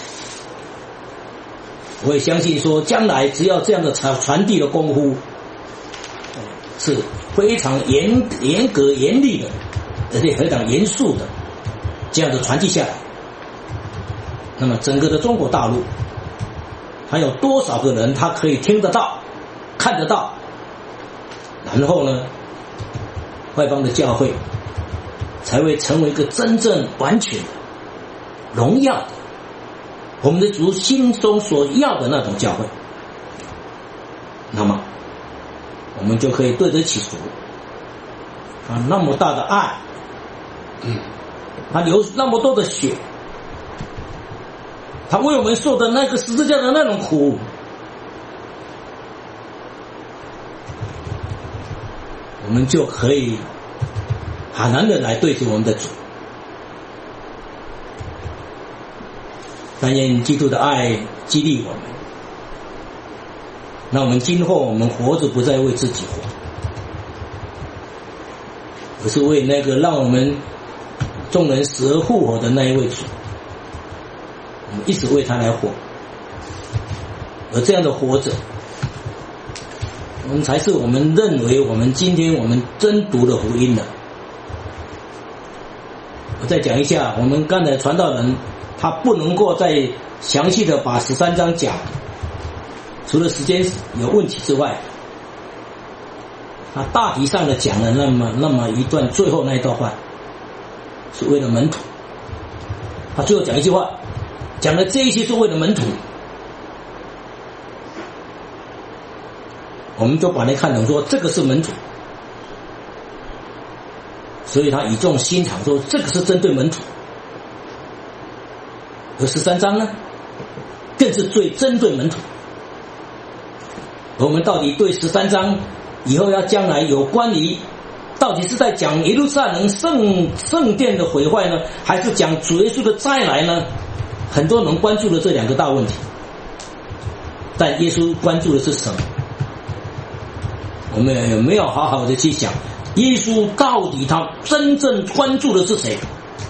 我也相信说将来只要这样的传传递的功夫是非常严严格严厉的，而且非常严肃的这样的传递下来，那么整个的中国大陆还有多少个人他可以听得到看得到，然后呢外邦的教会才会成为一个真正完全的荣耀的我们的主心中所要的那种教会，那么我们就可以对得起主啊那么大的爱，他流那么多的血，他为我们受的那个十字架的那种苦，我们就可以坦然的来对着我们的主。但愿基督的爱激励我们，那我们今后我们活着不再为自己活，而是为那个让我们众人死而复活的那一位主，我们一直为他来活，而这样的活着，我们才是我们认为我们今天我们真读的福音的。我再讲一下，我们刚才传道人他不能够再详细的把十三章讲，除了时间有问题之外，他大体上的讲了那么那么一段，最后那一段话是为了门徒，他最后讲一句话，讲的这一些是为了门徒，我们就把它看成说这个是门徒，所以他语重心长说这个是针对门徒。而十三章呢更是最针对门徒，我们到底对十三章以后要将来有关于到底是在讲耶路撒冷圣圣殿的毁坏呢，还是讲主耶稣的再来呢？很多人关注了这两个大问题，但耶稣关注的是什么？我们有没有好好的去想耶稣到底他真正关注的是谁？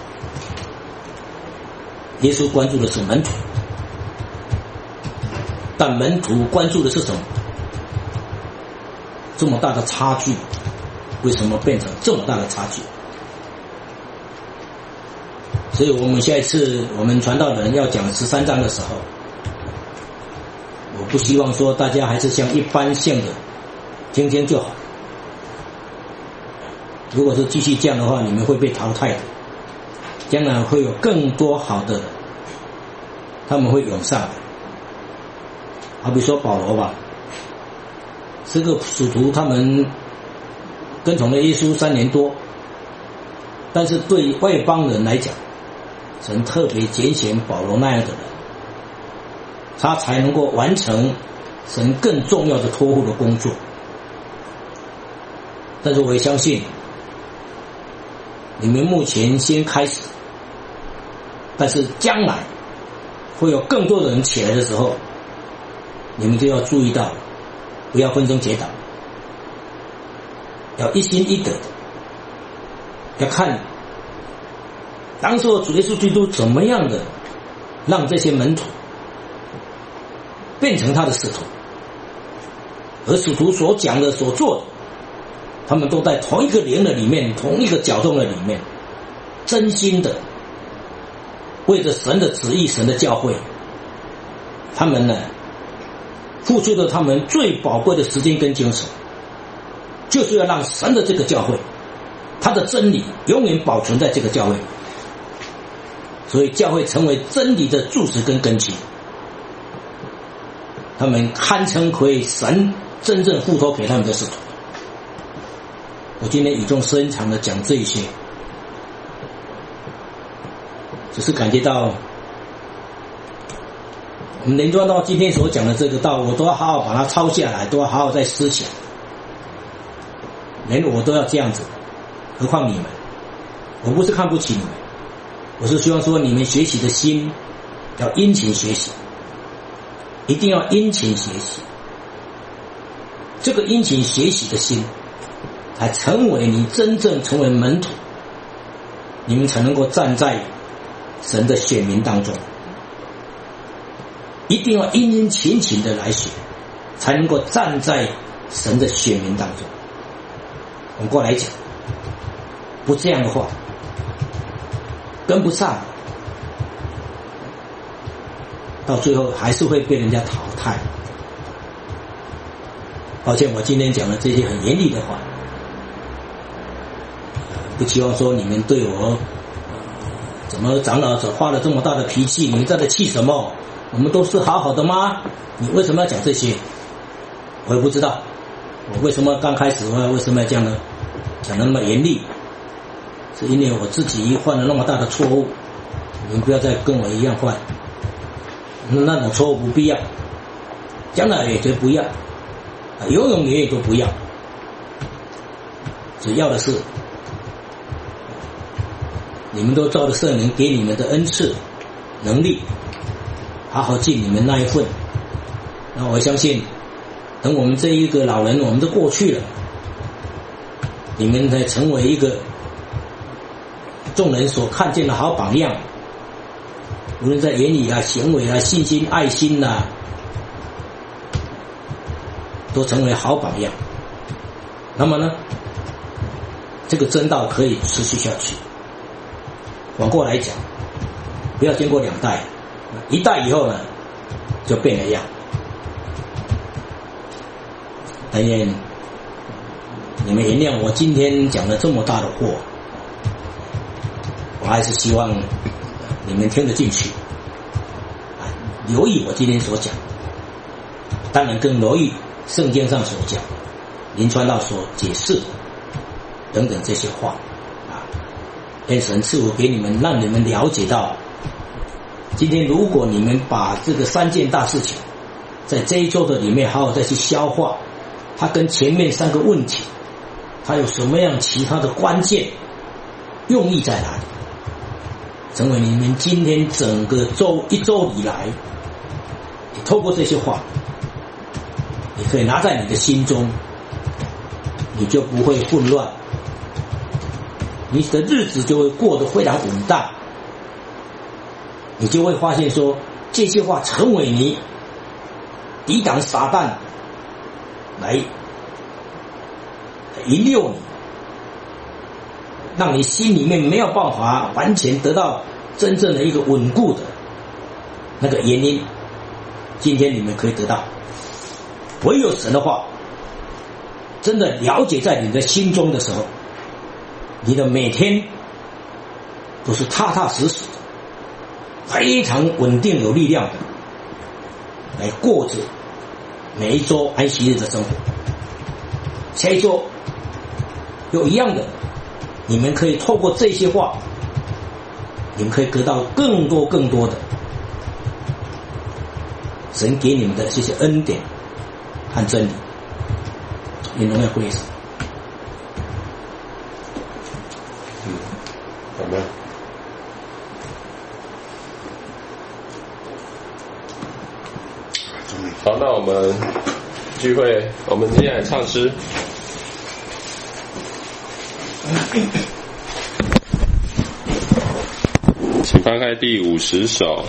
耶稣关注的是门徒，但门徒关注的是什么？这么大的差距，为什么变成这么大的差距？所以我们下一次我们传道人要讲十三章的时候，我不希望说大家还是像一般性的听听就好，如果是继续这样的话，你们会被淘汰的，将来会有更多好的人他们会涌上来，好比说保罗吧，这个使徒他们跟从了耶稣三年多，但是对外邦人来讲，神特别拣选保罗那样的人，他才能够完成神更重要的托付的工作。但是我也相信你们目前先开始，但是将来会有更多的人起来的时候，你们就要注意到，不要分钟结党， 要一心一德的，要看当时主耶稣基督怎么样的让这些门徒变成他的使徒，而使徒所讲的所做的，他们都在同一个灵的里面，同一个角度的里面，真心的为着神的旨意，神的教会，他们呢付出了他们最宝贵的时间跟精神，就是要让神的这个教会，他的真理永远保存在这个教会里，所以教会成为真理的柱石跟根基，他们堪称为神真正付托给他们的使徒。我今天语重深长的讲这一些，只是感觉到我们连庄到今天所讲的这个道，我都要好好把它抄下来，都要好好再思想，连我都要这样子，何况你们。我不是看不起你们，我是希望说你们学习的心要殷勤学习，一定要殷勤学习，这个殷勤学习的心才成为你真正成为门徒，你们才能够站在神的选民当中，一定要殷殷勤勤的来学，才能够站在神的选民当中。我们过来讲，不这样的话跟不上，到最后还是会被人家淘汰。抱歉，我今天讲了这些很严厉的话，不期望说你们对我怎么长老者发了这么大的脾气，你们在这气什么？我们都是好好的吗？你为什么要讲这些？我也不知道，我为什么刚开始我为什么要这样呢？讲得那么严厉，是因为我自己犯了那么大的错误，你们不要再跟我一样犯，那种错误不必要，将来也就不要，永永远远都不要，只要的是你们都照着圣灵给你们的恩赐能力，好好尽你们那一份。那我相信等我们这一个老人我们都过去了，你们才成为一个众人所看见的好榜样，无论在言语啊、行为啊、信心、爱心啊，都成为好榜样。那么呢，这个真道可以持续下去。往过来讲，不要经过两代，一代以后呢就变了样。但愿你们原谅我今天讲了这么大的祸，我还是希望你们听得进去，留意我今天所讲，当然更留意圣经上所讲，林传道所解释等等这些话啊，愿神赐福给你们，让你们了解到，今天如果你们把这个三件大事情在这一周的里面好好再去消化，它跟前面三个问题它有什么样其他的关键用意在哪里，成为你们今天整个周一周以来，你透过这些话，你可以拿在你的心中，你就不会混乱，你的日子就会过得非常稳当，你就会发现说这些话成为你抵挡撒旦来引诱你，让你心里面没有办法完全得到真正的一个稳固的那个原因，今天你们可以得到。唯有神的话真的了解在你的心中的时候，你的每天都是踏踏实实的，非常稳定有力量的来过着每一周安息日的生活。下一周有一样的，你们可以透过这些话，你们可以得到更多更多的神给你们的这些恩典和真理。你荣耀归神。 嗯，好没有？好，那我们聚会，我们接下来唱诗。 请翻开第五十首。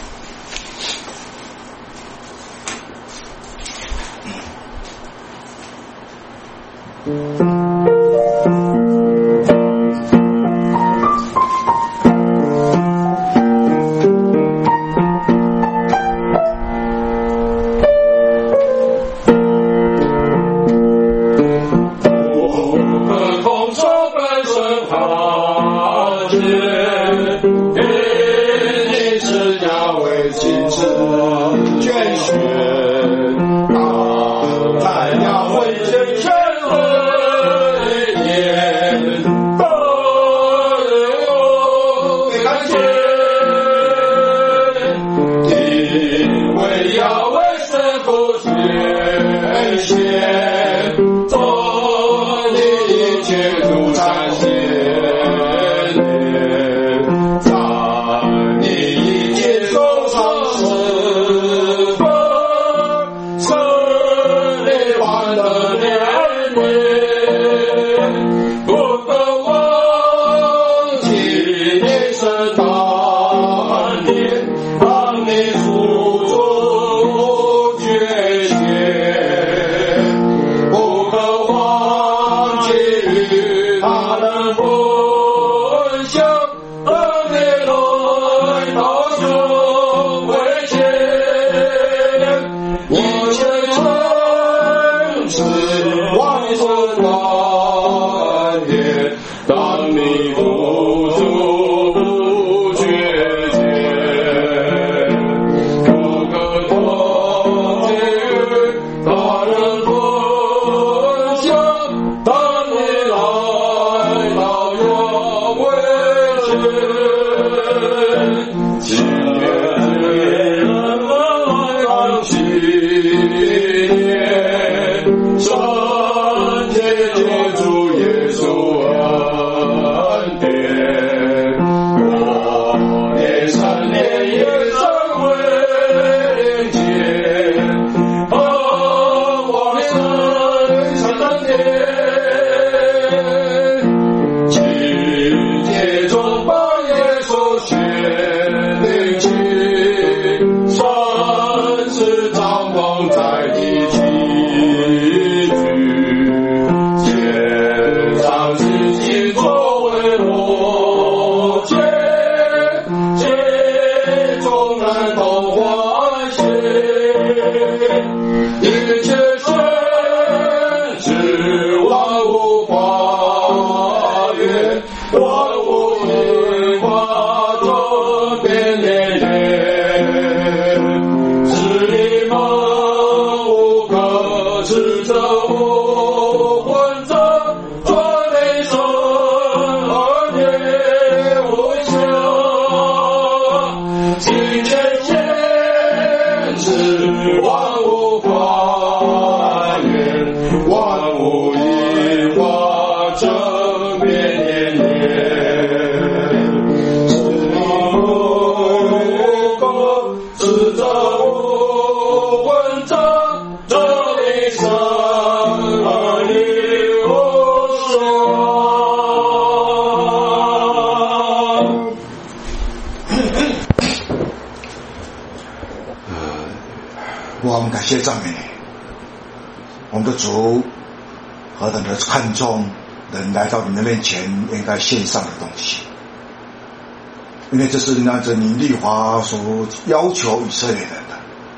感谢赞美你，我们的主何等的看重人来到你的面前应该献上的东西，因为这是按照你律法所要求以色列人的。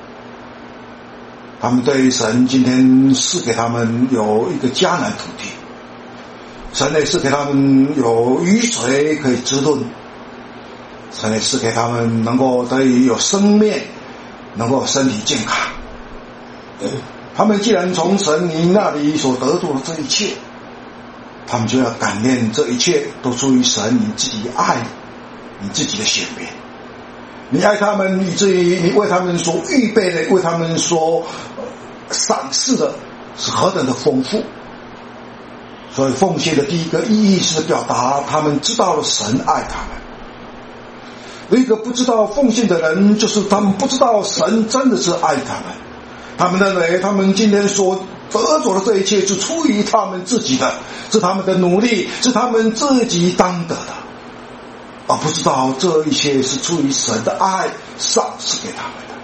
他们对神今天赐给他们有一个迦南土地，神也赐给他们有雨水可以滋润，神也赐给他们能够得以有生命，能够身体健康。他们既然从神你那里所得到的这一切，他们就要感念这一切都出于神你自己爱你自己的选民。你爱他们以至于你为他们所预备的，为他们所赏赐的是何等的丰富。所以奉献的第一个意义是表达他们知道了神爱他们。有一个不知道奉献的人，就是他们不知道神真的是爱他们，他们认为他们今天所得着的这一切是出于他们自己的，是他们的努力，是他们自己当得的，而不知道这一切是出于神的爱赏赐给他们的。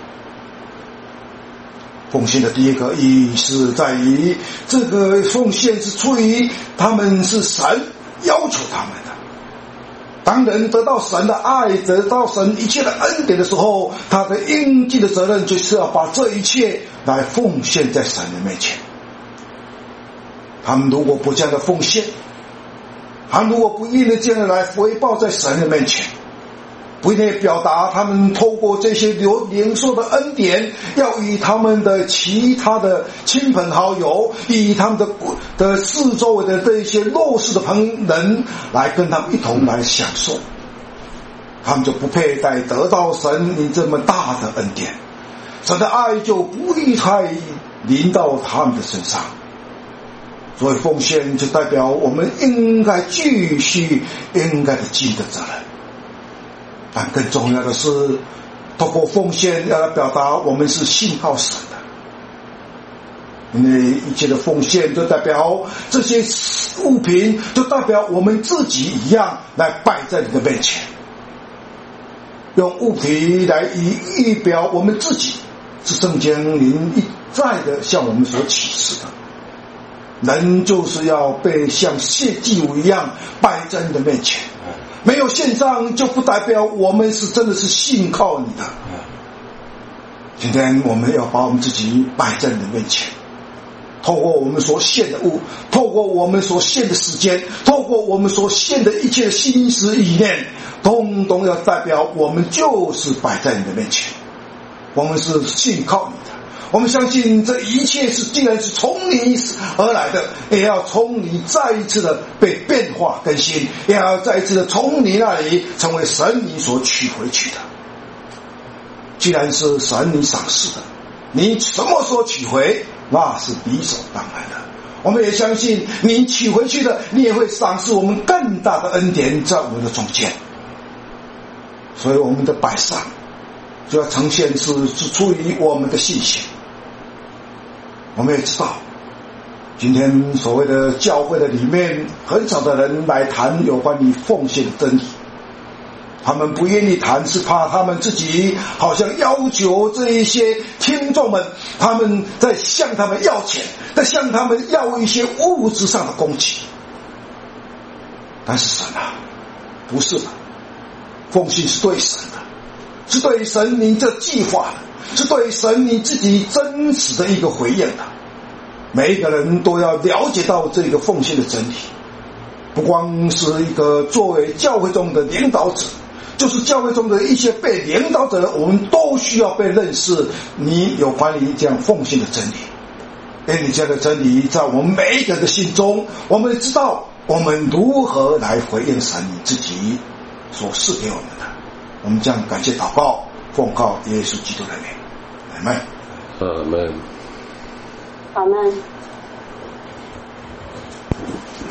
奉献的第一个意义是在于，这个奉献是出于他们是神要求他们的。当人得到神的爱，得到神一切的恩典的时候，他的应尽的责任就是要把这一切来奉献在神的面前。他们如果不这样的奉献，他们如果不愿意这样来回报在神的面前，不愿意表达他们透过这些流领受的恩典，要与他们的其他的亲朋好友，以他们的的四周围的这些弱势的朋友人来跟他们一同来享受，他们就不配再得到神你这么大的恩典，神的爱就不会太临到他们的身上。所以奉献就代表我们应该继续应该的尽的责任，但更重要的是透过奉献要来表达我们是信靠神的。因为一切的奉献就代表这些物品就代表我们自己一样来摆在你的面前，用物品来以预表我们自己，是圣经灵一再的向我们所启示的。人就是要被像献祭物一样摆在你的面前，没有献上就不代表我们是真的是信靠你的。今天我们要把我们自己摆在你的面前，透过我们所献的物，透过我们所献的时间，透过我们所献的一切心思意念，通通要代表我们就是摆在你的面前，我们是信靠你的。我们相信这一切是既然是从你而来的，也要从你再一次的被变化更新，也要再一次的从你那里成为神你所取回去的。既然是神你赏赐的，你什么时候取回，那是理所当然的。我们也相信你取回去的，你也会赏赐我们更大的恩典在我们的中间。所以我们的摆上就要呈现是是出于我们的信心。我们也知道今天所谓的教会的里面很少的人来谈有关于奉献的真理，他们不愿意谈是怕他们自己好像要求这一些听众们，他们在向他们要钱，在向他们要一些物质上的供给。但是神啊，不是的，奉献是对神的，是对神你这计划的，是对神你自己真实的一个回应的。每一个人都要了解到这个奉献的真理，不光是一个作为教会中的领导者，就是教会中的一些被领导者的，我们都需要被认识你有关于这样奉献的真理。因为你这样的真理在我们每一个人的心中，我们知道我们如何来回应神你自己所赐给我们的。我们将感谢祷告，奉靠耶稣基督的名，阿们。 阿们。 阿们。